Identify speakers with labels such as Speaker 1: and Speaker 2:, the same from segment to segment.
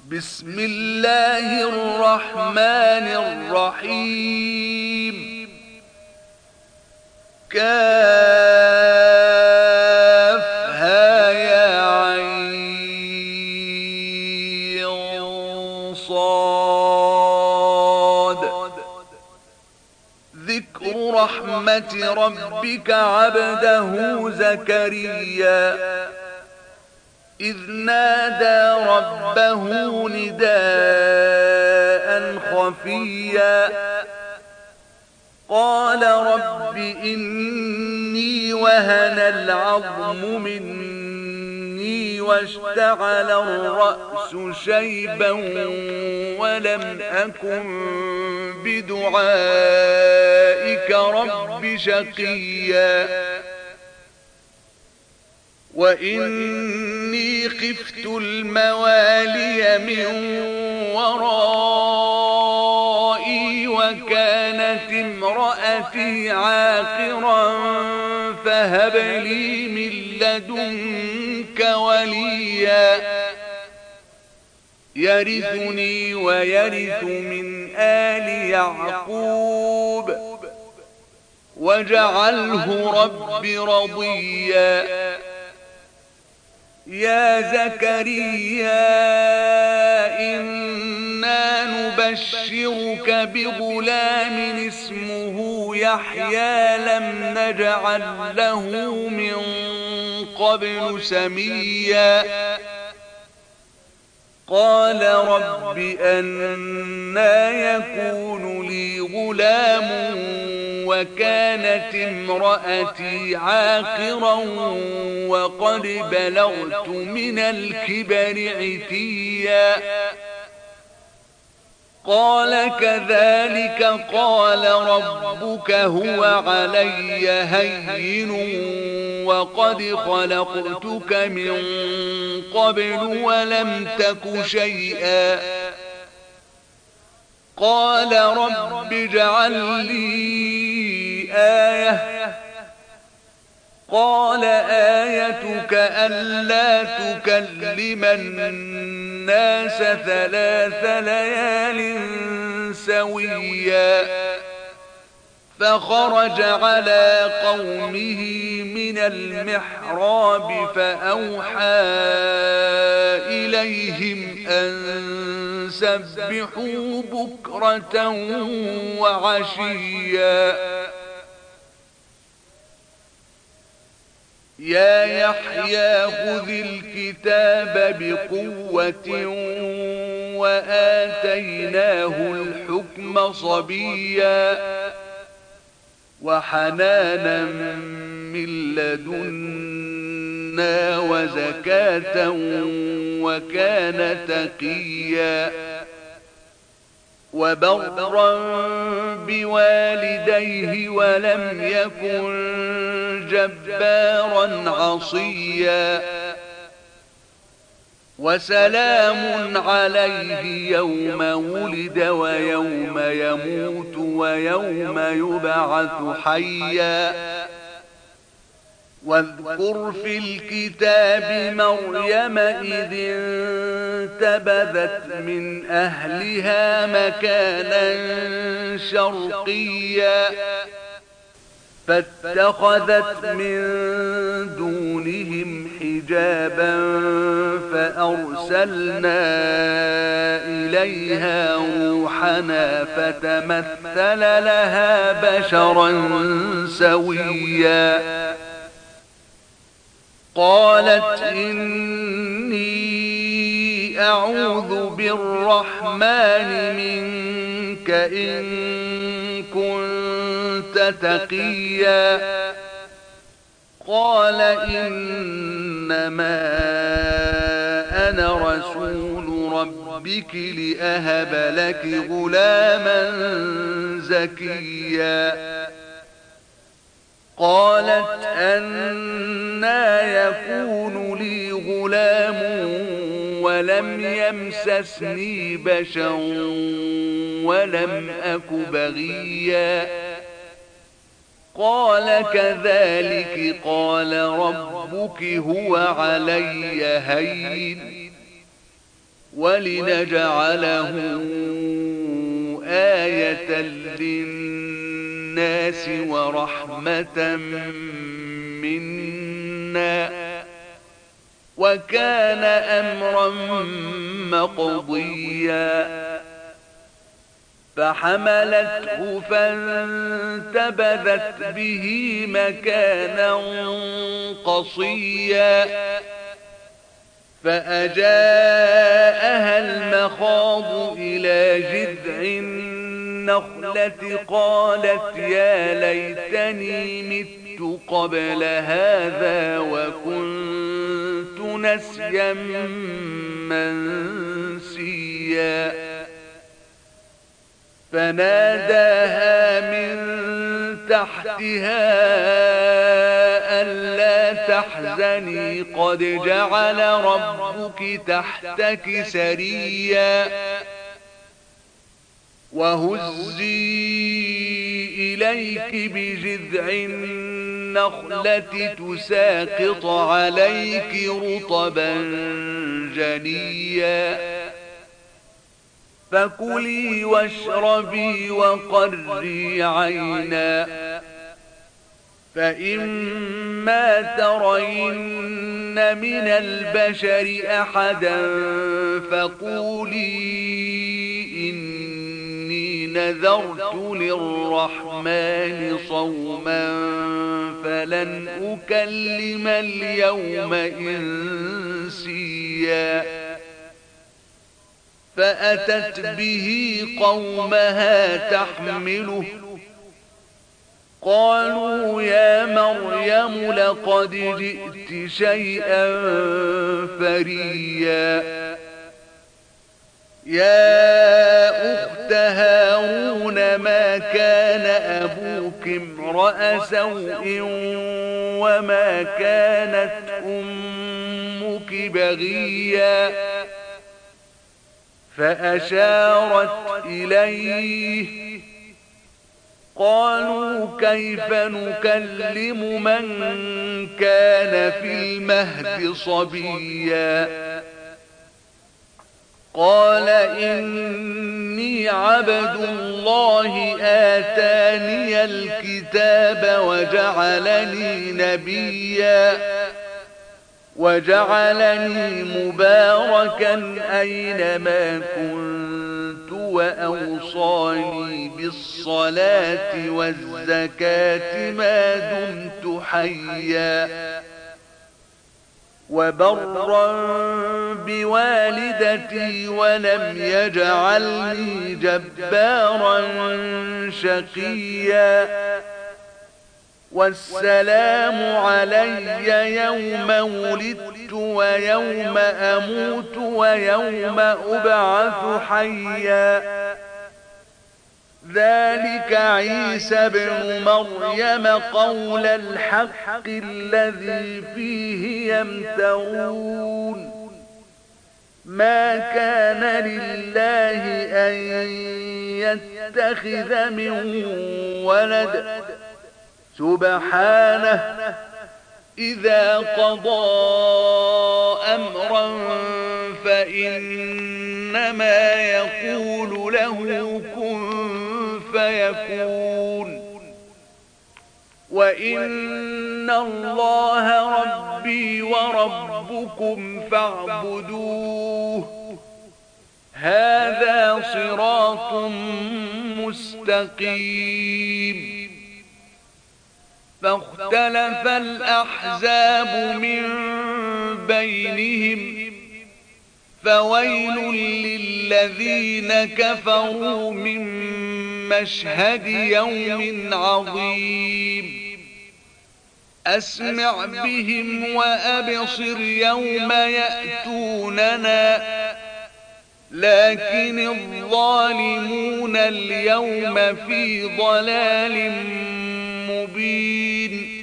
Speaker 1: بسم الله الرحمن الرحيم. كافها يا عين صاد. ذكر رحمة ربك عبده زكريا إذ نادى ربه نداء خفيا قال رب إني وهن العظم مني واشتعل الرأس شيبا ولم أكن بدعائك رب شقيا وإني خفت الموالي من ورائي وكانت امرأتي عاقرا فهب لي من لدنك وليا يرثني ويرث من آل يعقوب واجعله رب رضيا يا زكريا إنا نبشرك بغلام اسمه يحيى لم نجعل له من قبل سميا قال رب أنى يكون لي غلام وكانت امرأتي عاقرا وقد بلغت من الكبر عتيا قال كذلك قال ربك هو علي هين وقد خلقتك من قبل ولم تك شيئا قال رب اجعل لي آية قال آيتك ألا تكلم الناس 3 ليال سويا فخرج على قومه من المحراب فأوحى إليهم أن سبحوا بكرة وعشيا يا يحيى خذ الكتاب بقوة وآتيناه الحكم صبيا وحنانا من لدنا وزكاة وكان تقيا وبرا بوالديه ولم يكن جبارا عصيا وسلام عليه يوم ولد ويوم يموت ويوم يبعث حيا واذكر في الكتاب مريم إذ انتبذت من أهلها مكانا شرقيا فاتخذت من دونهم حجابا فأرسلنا إليها روحنا فتمثل لها بشرا سويا قالت إني أعوذ بالرحمن منك إن كنت تقيا قال إنما أنا رسول ربك لأهب لك غلاما زكيا قالت أنى يكون لي غلام ولم يمسسني بشر ولم أك بغيا قال كذلك قال ربك هو علي هين ولنجعله آية للناس ورحمة منا وكان أمرا مقضيا فحملته فانتبذت به مكانا قصيا فأجاءها المخاض إلى جذع النخلة قالت يا ليتني مت قبل هذا وكنت نسيا منسيا فناداها من تحتها ألا تحزني قد جعل ربك تحتك سريا وهزي إليك بجذع النخلة تساقط عليك رطبا جنيا فكلي واشربي وقري عينا فإما ترين من البشر أحدا فقولي إني نذرت للرحمن صوما فلن أكلم اليوم إنسيا فأتت به قومها تحمله قالوا يا مريم لقد جئت شيئا فريا يا أخت هارون ما كان أبوك امرأ سوء وما كانت أمك بغيا فأشارت إليه قالوا كيف نكلم من كان في المهد صبيا قال إني عبد الله آتاني الكتاب وجعلني نبيا وجعلني مباركا أينما كنت وأوصاني بالصلاة والزكاة ما دمت حيا وبرا بوالدتي ولم يجعلني جبارا شقيا والسلام علي يوم ولدت ويوم أموت ويوم أبعث حيا ذلك عيسى بن مريم قول الحق الذي فيه يمترون ما كان لله أن يتخذ من ولد سبحانه إذا قضى أمرا فإنما يقول له كن فيكون وإن الله ربي وربكم فاعبدوه هذا صراط مستقيم فاختلف الأحزاب من بينهم فويل للذين كفروا من مشهد يوم عظيم أسمع بهم وأبصر يوم يأتوننا لكن الظالمون اليوم في ضلال مبين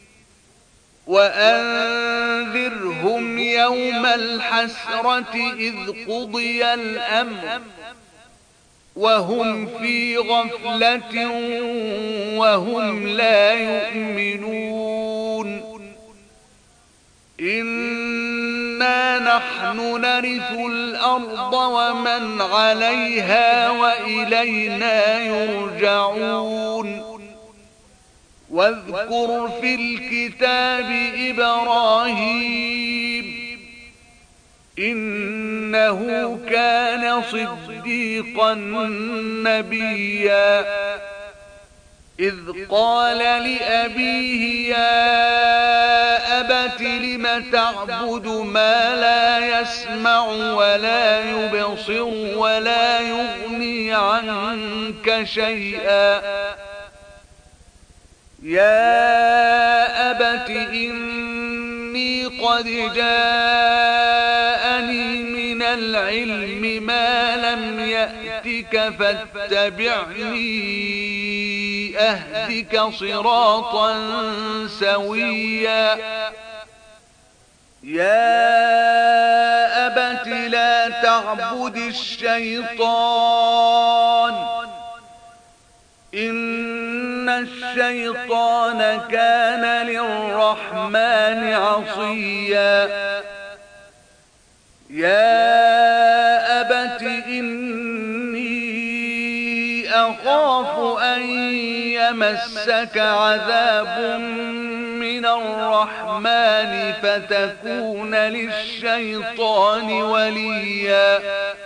Speaker 1: وأنذرهم يوم الحسرة إذ قضي الأمر وهم في غفلة وهم لا يؤمنون إنا نحن نرث الأرض ومن عليها وإلينا يرجعون واذكر في الكتاب إبراهيم إنه كان صديقا نبيا إذ قال لأبيه يا أبت لم تعبد ما لا يسمع ولا يبصر ولا يغني عنك شيئا يا أبت إني قد جاءني من العلم ما لم يأتك فاتبعني أهدك صراطا سويا يا أبت لا تعبد الشيطان إن الشيطان كان للرحمن عصيا يا أبت إني أخاف أن يمسك عذاب من الرحمن فتكون للشيطان وليا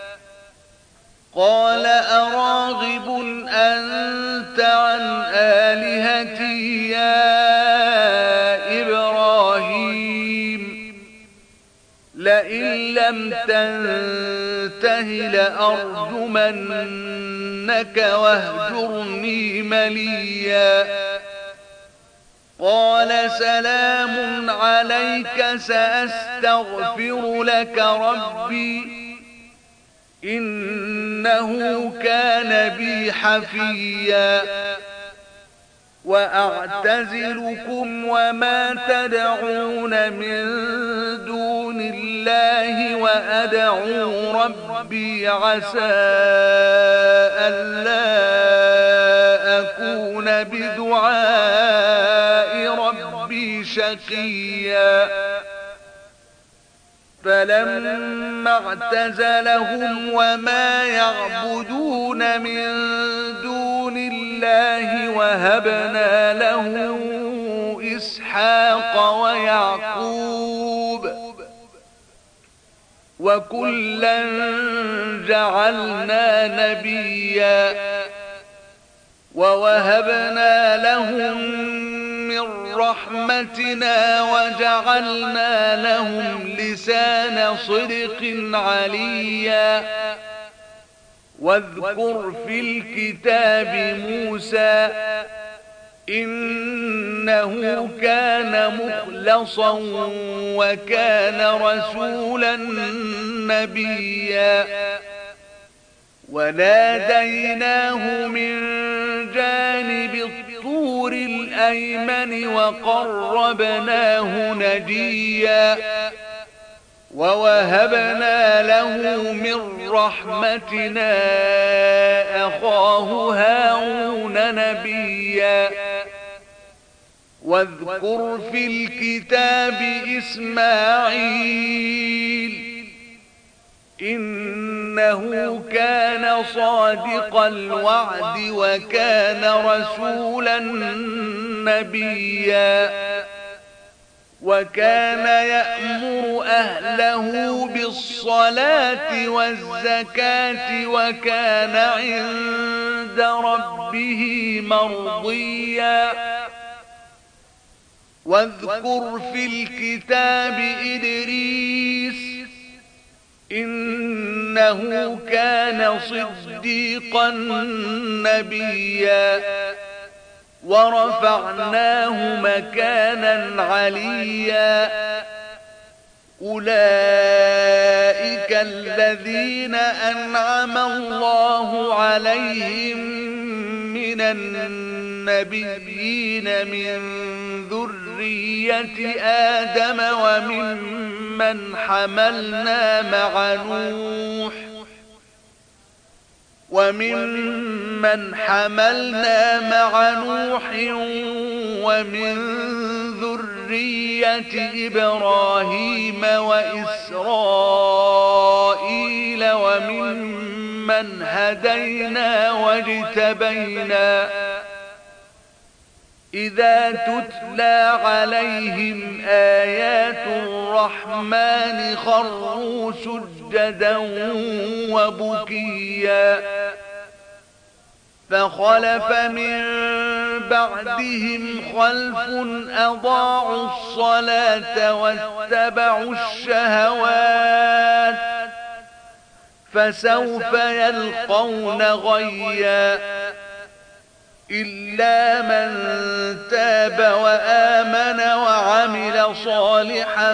Speaker 1: قال أراغب أنت عن آلهتي يا إبراهيم لئن لم تنته لأرجمنك واهجرني مليا قال سلام عليك سأستغفر لك ربي إنه كان بي حفيا وأعتزلكم وما تدعون من دون الله وأدعو ربي عسى ألا أكون بدعاء ربي شقيا فلما اعتزلهم وما يعبدون من دون الله وهبنا له إسحاق ويعقوب وكلا جعلنا نبيا ووهبنا لهم من رحمتنا وجعلنا لهم لسان صدق عليا واذكر في الكتاب موسى إنه كان مخلصا وكان رسولا نبيا وناديناه من جانب الطور الأيمن وقربناه نجيا ووهبنا له من رحمتنا أخاه هارون نبيا واذكر في الكتاب إسماعيل إنه كان صادق الوعد وكان رسولا نبيا وكان يأمر أهله بالصلاة والزكاة وكان عند ربه مرضيا واذكر في الكتاب إدريس إنه كان صديقا نبيا ورفعناه مكانا عليا أولئك الذين أنعم الله عليهم من النبيين من ذرية آدم وممن حملنا مع نوح ومن ذرية ذرية إبراهيم وإسرائيل وممن هدينا واجتبينا إذا تتلى عليهم آيات الرحمن خروا سجدا وبكيا فخلف من بعدهم خلف أضاعوا الصلاة واتبعوا الشهوات فسوف يلقون غيا إلا من تاب وآمن وعمل صالحا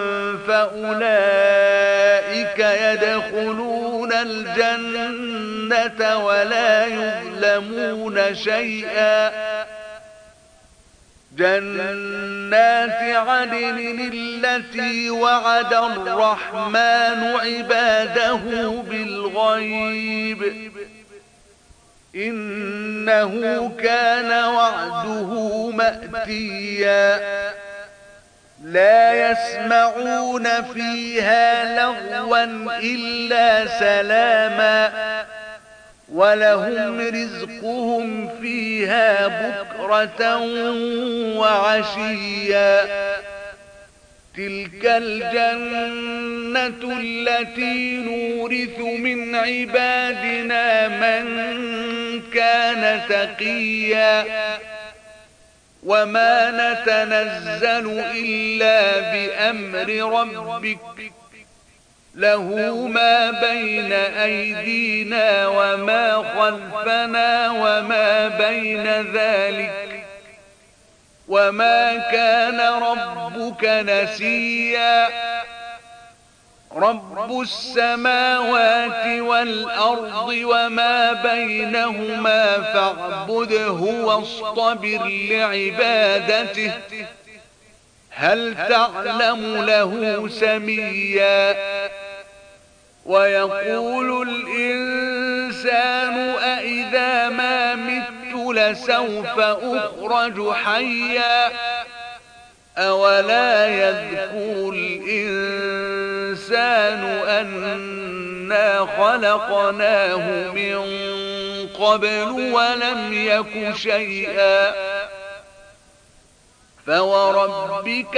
Speaker 1: فأولئك يدخلون الجنة ولا يظلمون شيئا جنات عدن التي وعد الرحمن عباده بالغيب إنه كان وعده مأتيا لا يسمعون فيها لغوا إلا سلاما ولهم رزقهم فيها بكرة وعشيا تلك الجنة التي نورث من عبادنا من كان تقيا وما نتنزل إلا بأمر ربك له ما بين أيدينا وما خلفنا وما بين ذلك وما كان ربك نسيا رب السماوات والأرض وما بينهما فاعبده واصطبر لعبادته هل تعلم له سميا ويقول الإنسان أإذا ما مت لسوف أخرج حيا أولا يذكر الإنسان أنا خلقناه من قبل ولم يك شيئا فوربك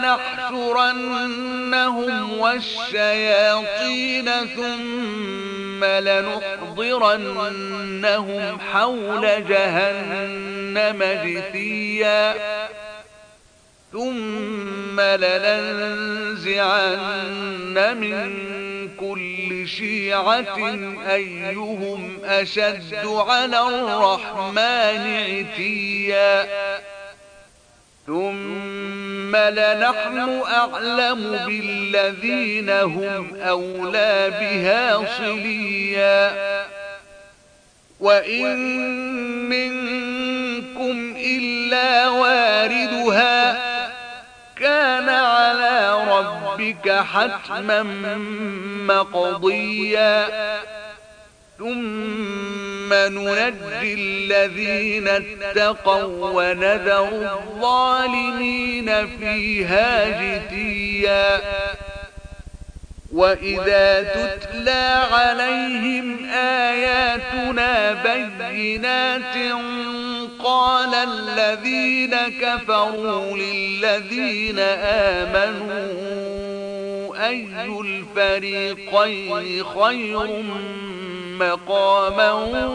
Speaker 1: لنحشرنهم والشياطين ثم لنحضرنهم حول جهنم جثيا ثم لننزعن من كل شيعة أيهم أشد على الرحمن عتيا ثم لنحن أعلم بالذين هم أولى بها صليا وإن منكم إلا واردها كان على ربك حتما مقضيا ثم ننجي الذين اتقوا ونذر الظالمين فيها جثيا وإذا تتلى عليهم آياتنا بينات قال الذين كفروا للذين آمنوا أي الفريقين خير مقاما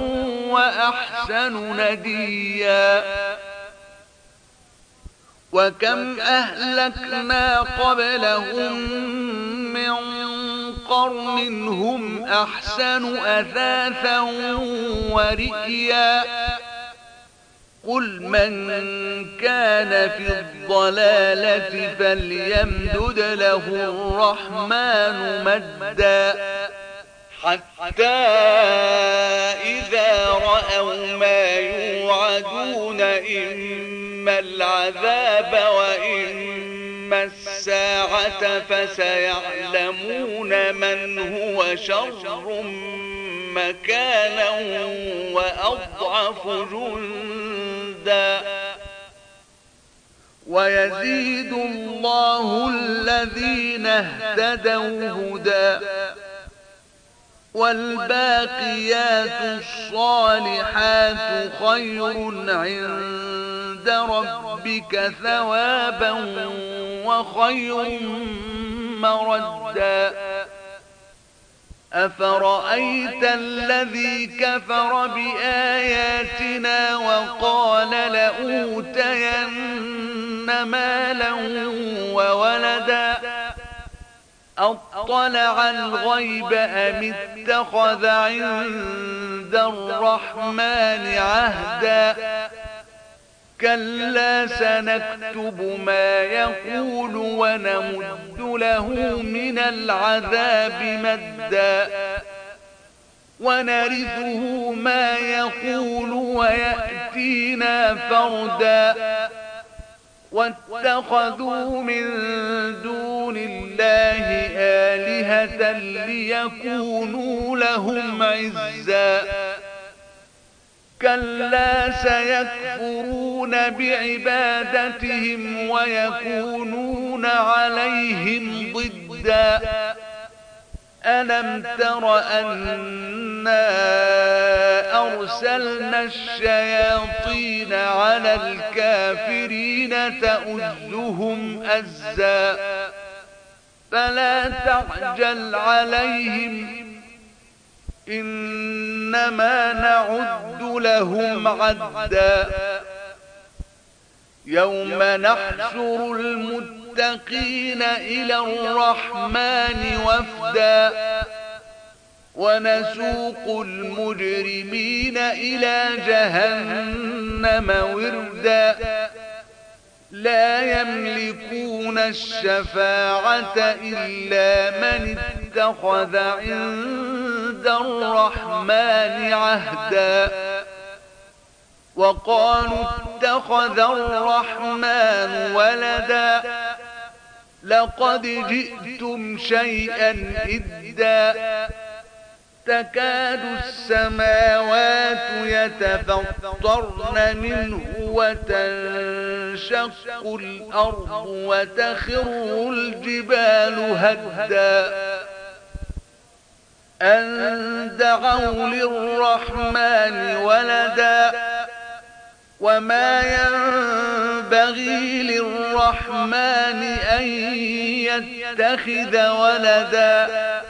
Speaker 1: وأحسن نديا وكم أهلكنا قبلهم من قرن هم أحسن أثاثا ورئيا قل من كان في الضلالة فليمدد له الرحمن مدا حتى إذا رأوا ما يوعدون إما العذاب وإما الساعة فسيعلمون من هو شر مكانا وأضعف جندا ويزيد الله الذين اهتدوا هدى. والباقيات الصالحات خير عند ربك ثوابا وخير مردا. أفرأيت الذي كفر بآياتنا وقال لأوتين مالا وولدا أطلع الغيب أم اتخذ عند الرحمن عهدا. كلا سنكتب ما يقول ونمد له من العذاب مدا. ونرثه ما يقول ويأتينا فردا. واتخذوا من دون الله آلهة ليكونوا لهم عزا. كلا سيكفرون بعبادتهم ويكونون عليهم ضدا. ألم تر أنا أرسلنا الشياطين على الكافرين تؤزهم أزا. فلا تعجل عليهم إنما نعد لهم عدا. يوم نحشر المتقين إلى الرحمن وفدا. ونسوق المجرمين إلى جهنم وردا. لا يملكون الشفاعة إلا من اتخذ عند الرحمن عهدا. وقالوا اتخذ الرحمن ولدا. لقد جئتم شيئا إدا. تكاد السماوات يتفطرن منه وتنشق الأرض وتخر الجبال هدا. أن دعوا للرحمن ولدا. وما ينبغي للرحمن أن يتخذ ولدا.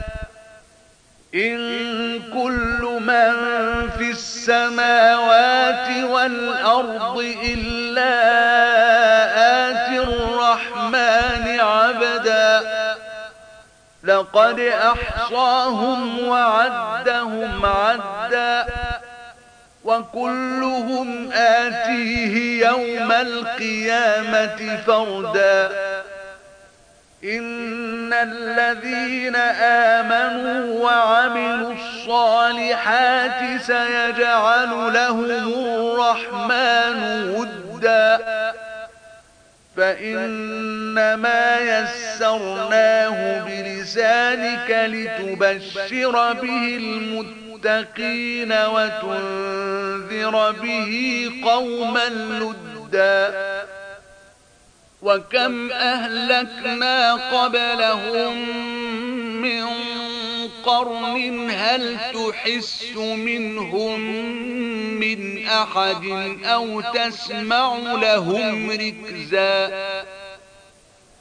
Speaker 1: إن كل من في السماوات والأرض إلا آتي الرحمن عبدا. لقد أحصاهم وعدهم عدا. وكلهم آتيه يوم القيامة فردا. إن الذين آمنوا وعملوا الصالحات سيجعل لهم الرحمن ودا. فإنما يسرناه بلسانك لتبشر به المتقين وتنذر به قوما لدا. وكم أهلكنا قبلهم من قرن هل تحس منهم من أحد أو تسمع لهم ركزا.